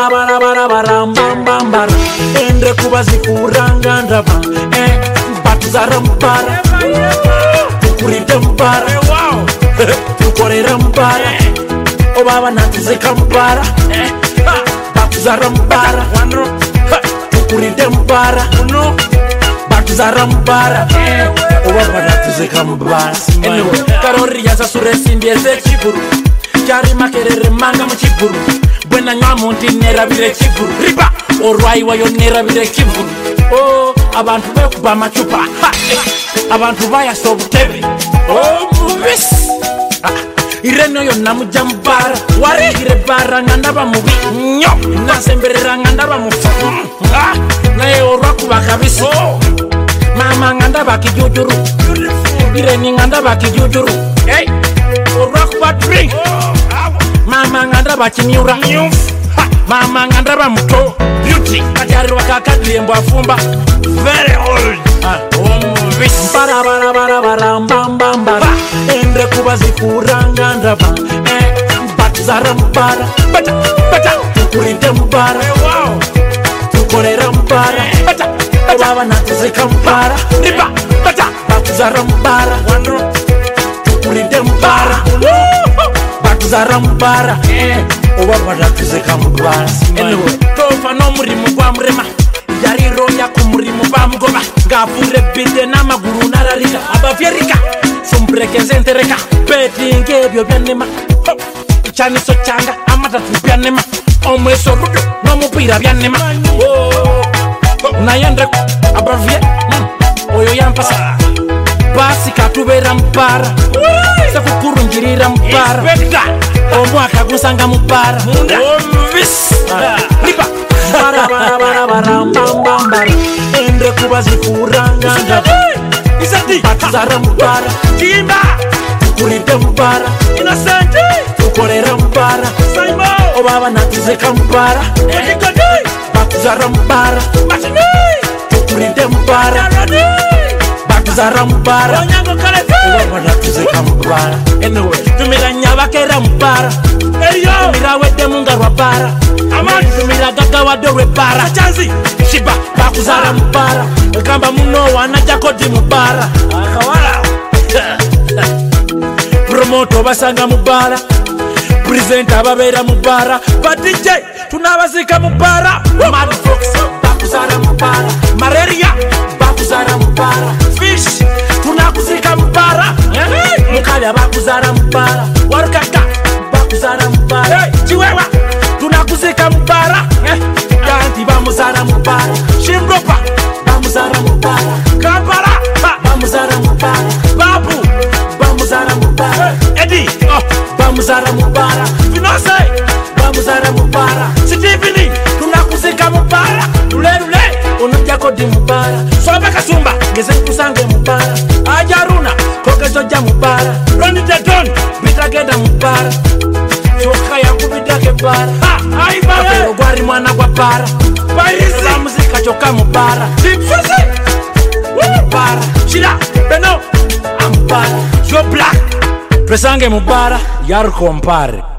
Barabarabarabambambambara endre kubazifuranga ndava batuzara mbara tukuride mbara tukorera mbara obaba natuzeka mbara batuzara mbara tukuride mbara batuzara mbara obaba natuzeka mbara karori yaza suresi ndieze chiburu cyari makerere manga mu kiburu bwena nyamundi nerabire kiburu riba orwayi wayo nerabire kiburu abantu bekuba amacupa abantu bayasobutebe mubis ireno yo namujambara warihire bara ngandaba mubi nyo nasemberera ngandaba mufa naye orwakuba kabisi mama ngandaba kijujuru ireni ngandaba kijujuru orwakuba drink mama ngandaba chimiura mama ngandaba muto beauty ajari wakakadri embo afumba very old Barabarabarabambambambara endre kubazifuranga ndava batuzara mbara bata tukuride mbara tukorera mbara obaba natuzeka mbara riba batuzara mbara tukuride mbara batuzara mbara obaba natuzeka mbara tofa no murimo kwa murema yariro yakumurimo bamugoba ngavure bide namaguru nararika abafyerika sombrekezentereka betingebyo byanema ichaniso changa amatatu byanema omweso rudo nomupira byanema nayendre abavye oyo yampasa basi katubera mbara sefukurungirira mbara omwaka gusanga mbara riba Barabarabarabambambambara endre kubazifuranga ndava batuzara mbara tukuride mbara tukorera mbara obaba natuzeka mbara batuzara mbara tukuride mbara batuzara mbara obaba natuzeka mbara tumira nyabakera mbara tumira wede mungarwa bara tumira gaga wadowe bara chanzi shiba bakuzara mbara kamba muno wanaja kodi mbara akawala promoto basanga mbara presenter babera mbara but DJ tunabazika mbara mad fox bakuzara mbara malaria bakuzara mbara fish tunakuzika mbara mukaya bakuzara mbara warukaka bakuzara mbara chiwewa tunakuzika mbara yanti bamuzara mbara shimropa bamuzara mbara kampala bamuzara mbara babu bamuzara mbara edi bamuzara mbara finose bamuzara mbara Steveni tunakuzika mbara lulelule unujja kodi mbara soba kasumba ngeze kusange mbara ajaruna kokezo ja mbara Ronnie the Don bitagenda mbara choka yangu bitake mbara ai bare ogwari mwana kwa para parisi la muzika choka mbara tipsusi mbara shira beno ambara yo black presange mbara yar compare